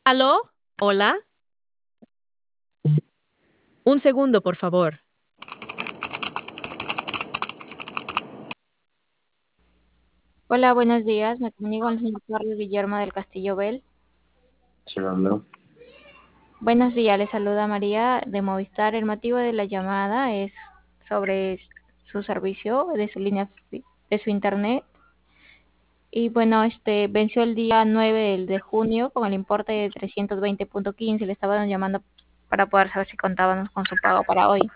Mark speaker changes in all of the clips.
Speaker 1: ¿Aló? ¿Hola? Un segundo, por favor.
Speaker 2: Hola, buenos días. Me comunico con el señor Carlos Guillermo del Castillo Bel.
Speaker 3: Sí, habló.
Speaker 2: Buenos días, le saluda María de Movistar. El motivo de la llamada es sobre su servicio de su de su internet. Y bueno, venció el día 9 de junio con el importe de 320.15. Le estaban llamando para poder saber si contábamos con su pago para hoy.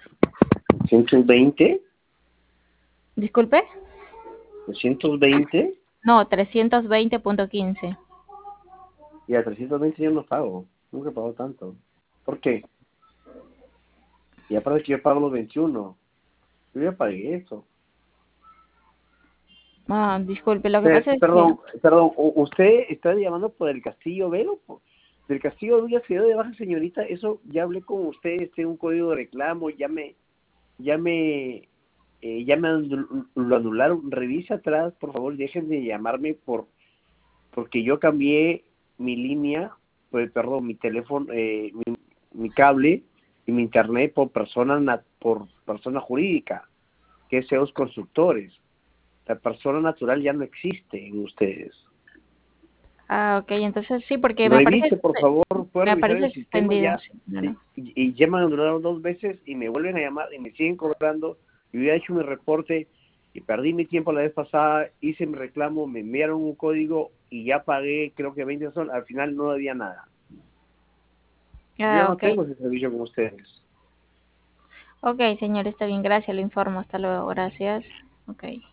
Speaker 3: 120,
Speaker 2: Disculpe.
Speaker 3: 220
Speaker 2: No, 320.15.
Speaker 3: y a 320 yo no pago. Nunca he pagado tanto. ¿Por qué? Y aparte que yo pago los 21. Yo ya pagué eso.
Speaker 2: Ah, disculpe, lo que pasa es que
Speaker 3: Perdón, ¿usted está llamando por el Castillo Velo? Del Castillo Velo ya se dio de baja, señorita. Eso ya hablé con usted, un código de reclamo, ya me, lo anularon. Revise atrás, por favor, dejen de llamarme porque yo cambié mi línea, pues, perdón, mi teléfono, mi cable y mi internet por persona jurídica, que es EOS Constructores. La persona natural ya no existe en ustedes.
Speaker 2: ah, ok, entonces sí, porque
Speaker 3: Revise, por favor, puede
Speaker 2: me
Speaker 3: revisar el
Speaker 2: aparece
Speaker 3: sistema
Speaker 2: suspendido.
Speaker 3: ya.
Speaker 2: Sí, no,
Speaker 3: Y,
Speaker 2: no.
Speaker 3: y ya me anularon 2 veces y me vuelven a llamar y me siguen cobrando. Yo ya he hecho mi reporte y perdí mi tiempo la vez pasada, hice mi reclamo, me enviaron un código y ya pagué, creo que 20 soles. Al final no había nada. Yo ya
Speaker 2: Ah,
Speaker 3: no
Speaker 2: ok.
Speaker 3: tengo ese servicio con ustedes.
Speaker 2: Ok, señor, está bien, gracias, lo informo. Hasta luego, gracias. Ok.